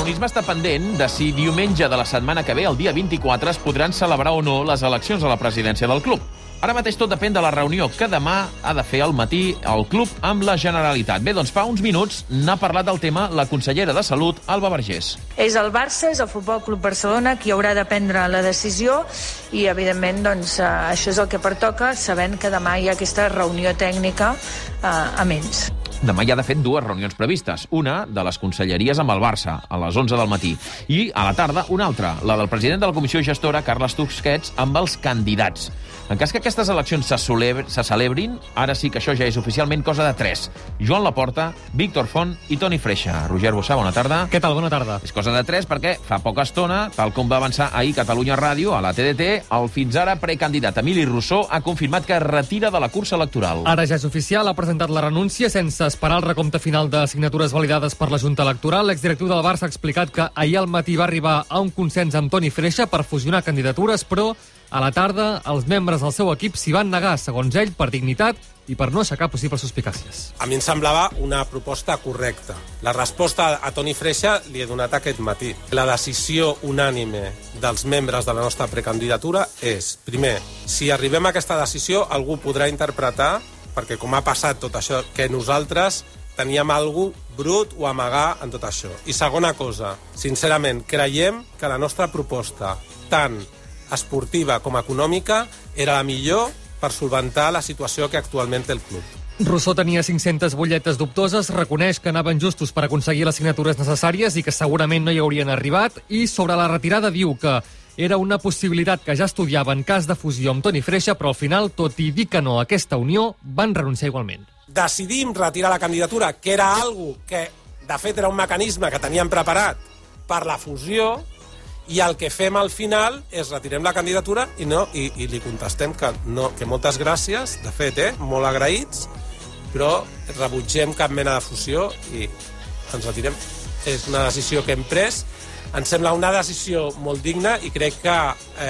protagonisme està pendent de si diumenge de la setmana que ve, el dia 24, es podran celebrar o no les eleccions a la presidència del club. Ara mateix tot depèn de la reunió que demà ha de fer al matí el club amb la Generalitat. Bé, doncs fa uns minuts n'ha parlat del tema la consellera de Salut, Alba Vergés. És el Barça, és el Futbol Club Barcelona qui haurà de prendre la decisió i, evidentment, doncs, això és el que pertoca, sabent que demà hi ha aquesta reunió tècnica amb ells. Demà hi ha, de fet, dues reunions previstes. Una de les conselleries amb el Barça, a les 11 del matí. I, a la tarda, una altra, la del president de la comissió gestora, Carles Tusquets, amb els candidats. En cas que aquestes eleccions se celebrin, ara sí que això ja és oficialment cosa de tres. Joan Laporta, Víctor Font i Toni Freixa. Roger Bossà, bona tarda. Què tal? Bona tarda. És cosa de tres perquè fa poca estona, tal com va avançar ahir Catalunya Ràdio, a la TDT, el fins ara precandidat Emili Rousseau ha confirmat que es retira de la cursa electoral. Ara ja és oficial, ha presentat la renúncia sense esperar el recompte final de signatures validades per la Junta Electoral. L'exdirectiu del Barça ha explicat que ahir al matí va arribar a un consens amb Toni Freixa per fusionar candidatures, però a la tarda els membres del seu equip s'hi van negar, segons ell, per dignitat i per no aixecar possibles suspicàcies. A mi em semblava una proposta correcta. La resposta a Toni Freixa li he donat aquest matí. La decisió unànime dels membres de la nostra precandidatura és, primer, si arribem a aquesta decisió, algú podrà interpretar, perquè com ha passat tot això, que nosaltres teníem algú brut o amagar en tot això. I segona cosa, sincerament, creiem que la nostra proposta, tant esportiva com econòmica, era la millor per solventar la situació que actualment té el club. Rousseau tenia 500 butlletes dubtoses, reconeix que anaven justos per aconseguir les signatures necessàries i que segurament no hi haurien arribat, i sobre la retirada diu que era una possibilitat que ja estudiava en cas de fusió amb Toni Freixa, però al final, tot i dir que no a aquesta unió, van renunciar igualment. Decidim retirar la candidatura, que era algo que, de fet, era un mecanisme que teníem preparat per la fusió, i el que fem al final és retirem la candidatura i li contestem que moltes gràcies, de fet, molt agraïts, però rebutgem cap mena de fusió i ens retirem. És una decisió que hem pres, ens sembla una decisió molt digna i crec que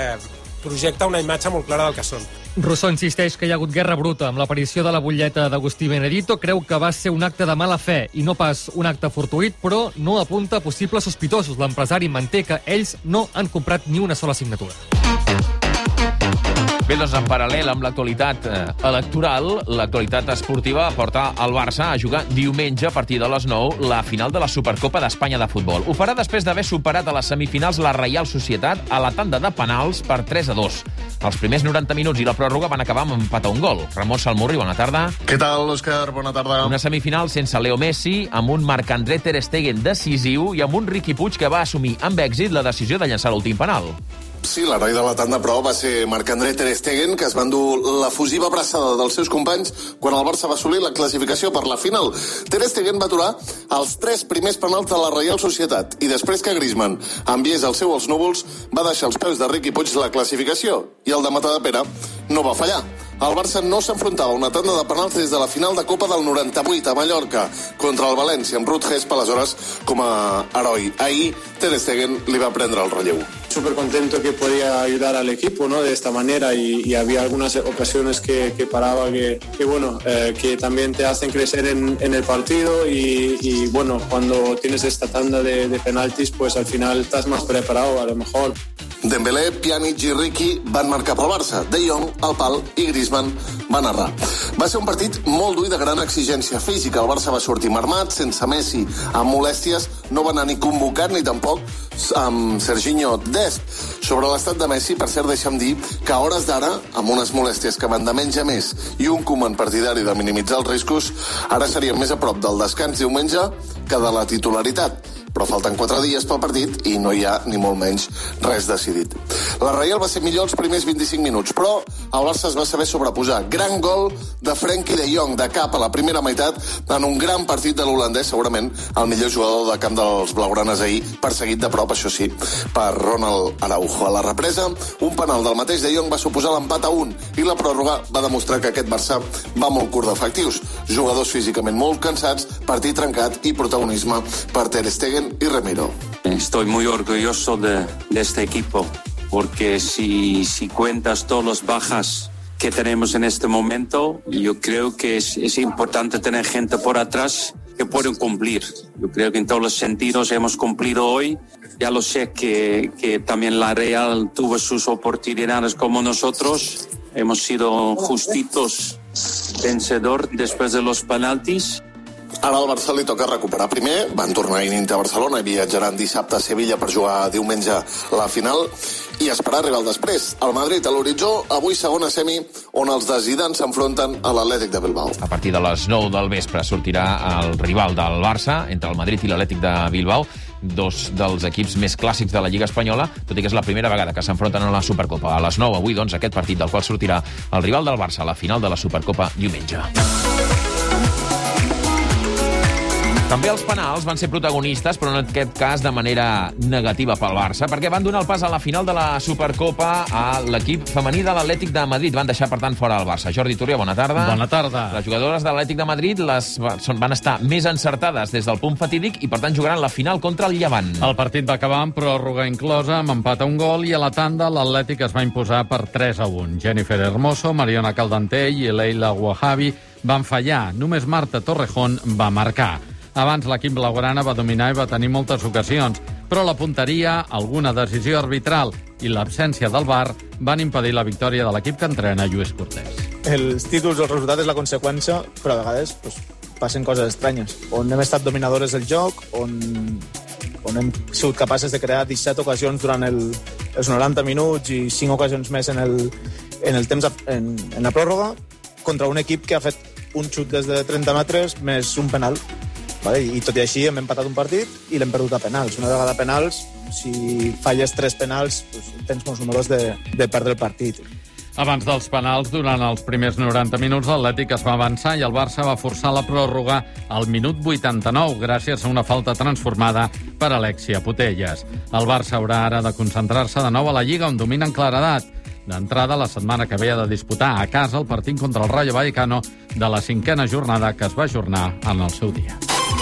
projecta una imatge molt clara del que són. Rousseau insisteix que hi ha hagut guerra bruta amb l'aparició de la butlleta d'Agustí Benedito. Creu que va ser un acte de mala fe i no pas un acte fortuït, però no apunta possibles sospitosos. L'empresari manté que ells no han comprat ni una sola signatura. Bé, doncs en paral·lel amb l'actualitat electoral, l'actualitat esportiva porta el Barça a jugar diumenge a partir de les 9 la final de la Supercopa d'Espanya de futbol. Ho farà després d'haver superat a les semifinals la Reial Societat a la tanda de penals per 3-2. Els primers 90 minuts i la pròrroga van acabar amb empat a un gol. Ramon Salmurri, bona tarda. Què tal, Òscar? Bona tarda. Una semifinal sense Leo Messi, amb un Marc-André Ter Stegen decisiu i amb un Riqui Puig que va assumir amb èxit la decisió de llançar l'últim penal. Sí, l'heroi de la tanda, però, va ser Marc-André Ter Stegen, que es va endur la fusiva abraçada dels seus companys quan el Barça va assolir la classificació per la final. Ter Stegen va aturar els 3 primers penals de la Reial Societat i després que Griezmann enviés el seu als núvols, va deixar als peus de Riqui Puig la classificació i el de Matadepera no va fallar. El Barça no s'enfrontava a una tanda de penals des de la final de Copa del 98 a Mallorca contra el València, amb Ruud Gest, aleshores, com a heroi. Ahir, Ter Stegen li va prendre el relleu. Súper contento que podía ayudar al equipo, ¿no? De esta manera y había algunas ocasiones que paraba que también te hacen crecer en el partido y bueno, cuando tienes esta tanda de penaltis, pues al final estás más preparado a lo mejor. Dembélé, Pjanic i Riqui van marcar pel Barça. De Jong, el pal i Griezmann van errar. Va ser un partit molt dur i de gran exigència física. El Barça va sortir marmat, sense Messi, amb molèsties. No va anar ni convocat ni tampoc amb Serginho Dest. Sobre l'estat de Messi, per cert, deixa'm dir que a hores d'ara, amb unes molèsties que van de menys a més i un Koeman partidari de minimitzar els riscos, ara seríem més a prop del descans diumenge que de la titularitat. Però falten 4 dies pel partit i no hi ha, ni molt menys, res decidit. La Reial va ser millor els primers 25 minuts, però el Barça es va saber sobreposar. Gran gol de Frenkie de Jong, de cap a la primera meitat, en un gran partit de l'holandès, segurament el millor jugador de camp dels blaugranes ahir, perseguit de prop, això sí, per Ronald Araujo. A la represa, un penal del mateix de Jong va suposar l'empat a 1 i la pròrroga va demostrar que aquest Barça va molt curt d'efectius. Jugadors físicament molt cansats, partit trencat i protagonisme per Ter Stegen y Remiro. Estoy muy orgulloso de este equipo, porque si cuentas todas las bajas que tenemos en este momento, yo creo que es importante tener gente por atrás pueden cumplir. Yo creo que en todos los sentidos hemos cumplido hoy. Ya lo sé que también la Real tuvo sus oportunidades como nosotros. Hemos sido justitos vencedor después de los penaltis. Ara al Barça li toca recuperar primer. Van tornar inint a Barcelona i viatjaran dissabte a Sevilla per jugar diumenge la final i esperar rival després. El Madrid a l'horitzó, avui segona semi on els de Zidane s'enfronten a l'Atlètic de Bilbao. A partir de les 9 del vespre sortirà el rival del Barça entre el Madrid i l'Atlètic de Bilbao, dos dels equips més clàssics de la Lliga Espanyola, tot i que és la primera vegada que s'enfronten a la Supercopa. A les 9 avui, doncs, aquest partit del qual sortirà el rival del Barça a la final de la Supercopa diumenge. També els penals van ser protagonistes, però en aquest cas de manera negativa pel Barça, perquè van donar el pas a la final de la Supercopa a l'equip femení de l'Atlètic de Madrid. Van deixar, per tant, fora el Barça. Jordi Turria, bona tarda. Bona tarda. Les jugadores de l'Atlètic de Madrid van estar més encertades des del punt fatídic i, per tant, jugaran la final contra el Llevant. El partit va acabar amb pròrroga inclosa, amb empat a un gol, i a la tanda l'Atlètic es va imposar per 3-1. Jennifer Hermoso, Mariona Caldentell i Leila Wahabi van fallar. Només Marta Torrejón va marcar. Abans l'equip blaugrana va dominar i va tenir moltes ocasions, però la punteria, alguna decisió arbitral i l'absència del VAR van impedir la victòria de l'equip que entrena Lluís Cortés. Els títols o el resultat és la conseqüència, però a vegades passen coses estranyes. On hem estat dominadores del joc, on hem sigut capaces de crear 17 ocasions durant els 90 minuts i 5 ocasions més en el temps en la pròrroga, contra un equip que ha fet un xut des de 30 metres més un penal. I tot i així hem empatat un partit i l'hem perdut a penals. Una vegada a penals, si falles 3 penals, tens molts números de perdre el partit. Abans dels penals, durant els primers 90 minuts, l'Atlètic es va avançar i el Barça va forçar la pròrroga al minut 89, gràcies a una falta transformada per Alexia Putellas. El Barça haurà ara de concentrar-se de nou a la Lliga, on domina en claredat. D'entrada, la setmana que ve ha de disputar a casa el partit contra el Rayo Vallecano de la 5a jornada, que es va ajornar en el seu dia.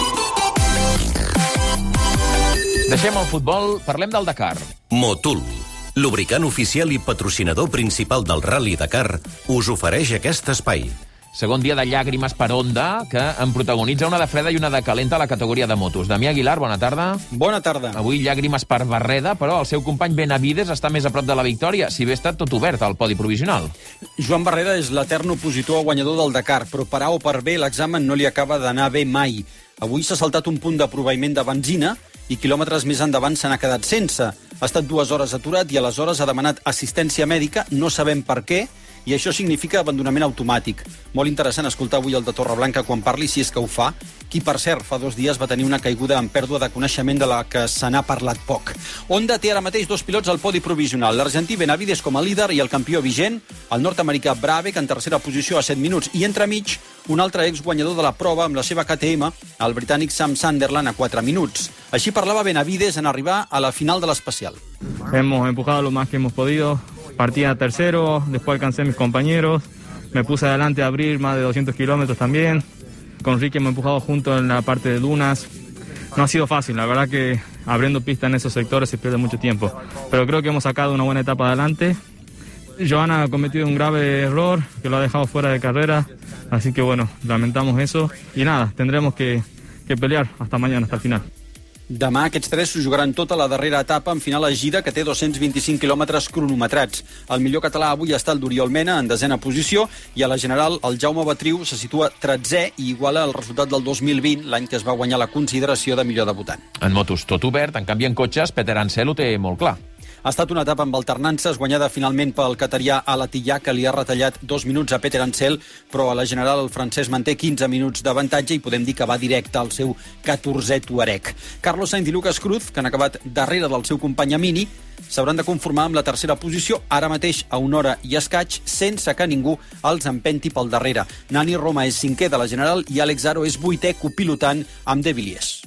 Deixem el futbol, parlem del Dakar. Motul, lubricant oficial i patrocinador principal del Rally Dakar, us ofereix aquest espai. Segon dia de llàgrimes per Honda, que en protagonitza una de freda i una de calenta a la categoria de motos. Damià Aguilar, bona tarda. Bona tarda. Avui llàgrimes per Barreda, però el seu company Benavides està més a prop de la victòria, si bé ha estat tot obert al podi provisional. Joan Barreda és l'etern opositor a guanyador del Dakar, però per A o per B l'examen no li acaba d'anar bé mai. Avui s'ha saltat un punt de proveïment de benzina i quilòmetres més endavant se n'ha quedat sense. Ha estat 2 hores aturat i aleshores ha demanat assistència mèdica, no sabem per què, i això significa abandonament automàtic. Molt interessant escoltar avui el de Torreblanca quan parli, si és que ho fa, qui, per cert, fa 2 dies va tenir una caiguda en pèrdua de coneixement de la que se n'ha parlat poc. Honda té ara mateix 2 pilots al podi provisional, l'argentí Benavides com a líder i el campió vigent, el nord-americà Brabec en tercera posició a 7 minuts, i entremig un altre exguanyador de la prova amb la seva KTM, el britànic Sam Sunderland, a 4 minuts. Així parlava Benavides en arribar a la final de l'especial. Hemos empujado lo más que hemos podido. Partí a tercero, después alcancé a mis compañeros, me puse adelante a abrir más de 200 kilómetros también. Con Ricky hemos empujado juntos en la parte de dunas. No ha sido fácil, la verdad que abriendo pista en esos sectores se pierde mucho tiempo. Pero creo que hemos sacado una buena etapa adelante. Johanna ha cometido un grave error que lo ha dejado fuera de carrera, así que bueno, lamentamos eso. Y nada, tendremos que pelear hasta mañana, hasta el final. Demà aquests 3 s'ho jugaran tota la darrera etapa en final a Gira, que té 225 quilòmetres cronometrats. El millor català avui està el d'Oriol Mena, en 10a posició, i a la general el Jaume Batriu se situa 13è i iguala el resultat del 2020, l'any que es va guanyar la consideració de millor debutant. En motos tot obert, en canvi en cotxes, Peter Ansel ho té molt clar. Ha estat una etapa amb alternances, guanyada finalment pel catarià Alatillà, que li ha retallat 2 minuts a Peter Ansel, però a la general el francès manté 15 minuts d'avantatge i podem dir que va directe al seu 14è Tuareg. Carlos Sainz i Lucas Cruz, que han acabat darrere del seu company a Mini, s'hauran de conformar amb la tercera posició, ara mateix a 1 hora i escaig, sense que ningú els empenti pel darrere. Nani Roma és 5è de la general i Àlex Aro és 8è copilotant amb De Villiers.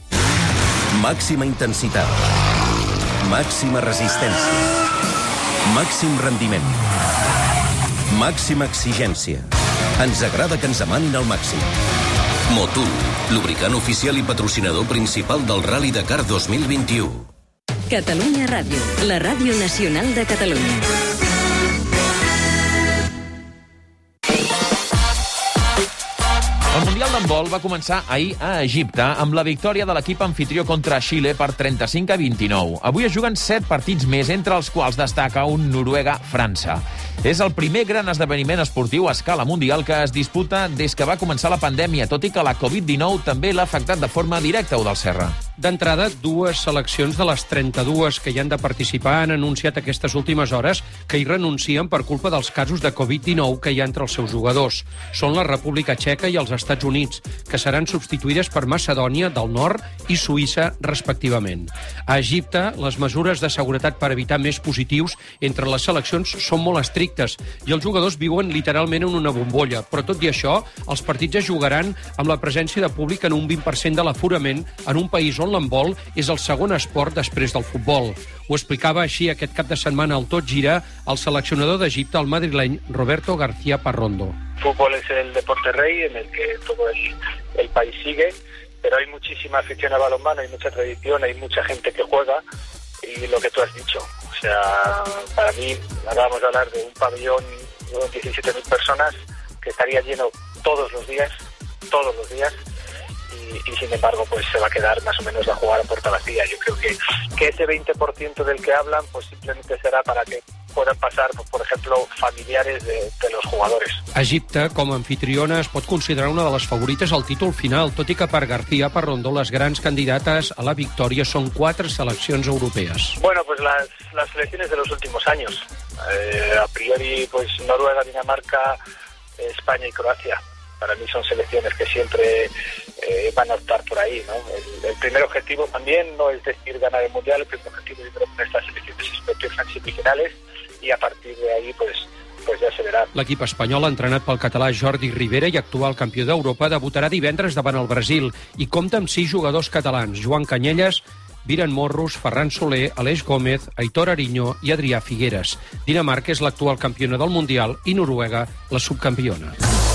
Màxima intensitat. Màxima resistència. Màxim rendiment. Màxima exigència. Ens agrada que ens demanin el màxim. Motul, lubricant oficial i patrocinador principal del Rally Dakar 2021. Catalunya Ràdio, la ràdio nacional de Catalunya. El Mundial de l'handbol va començar ahir a Egipte amb la victòria de l'equip anfitrió contra Xile per 35-29. Avui es juguen 7 partits més, entre els quals destaca un Noruega-França. És el primer gran esdeveniment esportiu a escala mundial que es disputa des que va començar la pandèmia, tot i que la Covid-19 també l'ha afectat de forma directa, Eudald Serra. D'entrada, 2 seleccions de les 32 que hi han de participar han anunciat aquestes últimes hores que hi renuncien per culpa dels casos de Covid-19 que hi ha entre els seus jugadors. Són la República Txeca i els Estats Units, que seran substituïdes per Macedònia del Nord i Suïssa, respectivament. A Egipte, les mesures de seguretat per evitar més positius entre les seleccions són molt estrictes i els jugadors viuen literalment en una bombolla. Però tot i això, els partits es jugaran amb la presència de públic en un 20% de l'aforament en un país on l'handbol és el segon esport després del futbol. Ho explicava així aquest cap de setmana al Tot Gira el seleccionador d'Egipte, el madrileny Roberto García Parrondo. Fútbol es el deporte rey en el que todo el país sigue, pero hay muchísima afición a balonmano, hay mucha tradición, hay mucha gente que juega y lo que tú has dicho. O sea, para mí, acabamos de hablar de un pabellón de 17.000 personas que estaría lleno todos los días, y sin embargo pues se va a quedar más o menos a jugar a puerta vacía. Yo creo que ese 20% del que hablan pues simplemente será para que puedan pasar, por ejemplo, familiares de los jugadores. Egipte, com a anfitriona, es pot considerar una de les favorites al títol final, tot i que per García Parrondo les grans candidates a la victòria són 4 seleccions europees. Bueno, pues las selecciones de los últimos años. A priori, pues Noruega, Dinamarca, España y Croacia. Para mí son selecciones que siempre van a optar por ahí, ¿no? El primer objetivo también no es decir ganar el Mundial, el primer objetivo yo creo que estas selecciones es meterse en semifinales y a partir de ahí pues ja se verà. L'equip espanyol, entrenat pel català Jordi Rivera i actual campió d'Europa, debutarà divendres davant el Brasil i compta amb 6 jugadors catalans: Joan Canyelles, Viren Morros, Ferran Soler, Aleix Gómez, Aitor Ariño i Adrià Figueres. Dinamarca és l'actual campiona del Mundial i Noruega la subcampiona.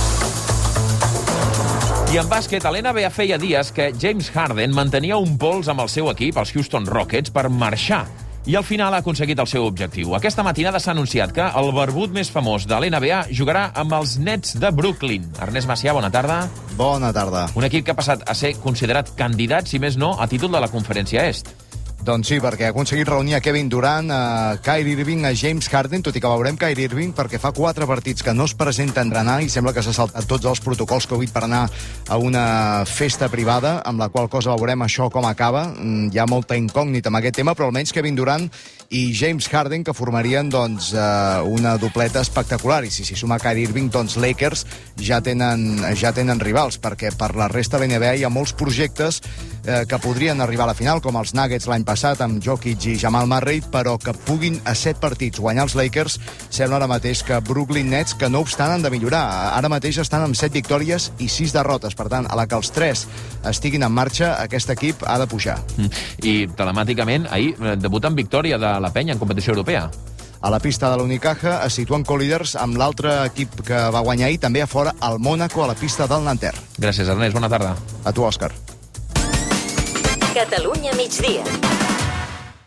I en bàsquet, a l'NBA feia dies que James Harden mantenia un pols amb el seu equip, els Houston Rockets, per marxar. I al final ha aconseguit el seu objectiu. Aquesta matinada s'ha anunciat que el barbut més famós de l'NBA jugarà amb els Nets de Brooklyn. Ernest Macià, bona tarda. Bona tarda. Un equip que ha passat a ser considerat candidat, si més no, a títol de la Conferència Est. Doncs sí, perquè ha aconseguit reunir a Kevin Durant, a Kyrie Irving, a James Harden, tot i que veurem Kyrie Irving perquè fa 4 partits que no es presenta a entrenar i sembla que s'ha saltat tots els protocols Covid per anar a una festa privada, amb la qual cosa veurem això com acaba. Hi ha molta incògnita amb aquest tema, però almenys Kevin Durant i James Harden, que formarien doncs, una dobleta espectacular. I si s'hi suma Kyrie Irving, doncs Lakers ja tenen rivals, perquè per la resta de l'NBA hi ha molts projectes que podrien arribar a la final, com els Nuggets l'any passat amb Jokic i Jamal Murray, però que puguin a 7 partits guanyar els Lakers sembla ara mateix que Brooklyn Nets, que no obstant han de millorar. Ara mateix estan amb 7 victòries i 6 derrotes. Per tant, a la que els 3 estiguin en marxa, aquest equip ha de pujar. I telemàticament, ahir debuta en victòria de la Penya en competició europea. A la pista de l'Unicaja es situen co-líders amb l'altre equip que va guanyar ahir, també a fora, el Mónaco, a la pista del Nanterre. Gràcies, Ernest. Bona tarda. A tu, Òscar. Catalunya migdia.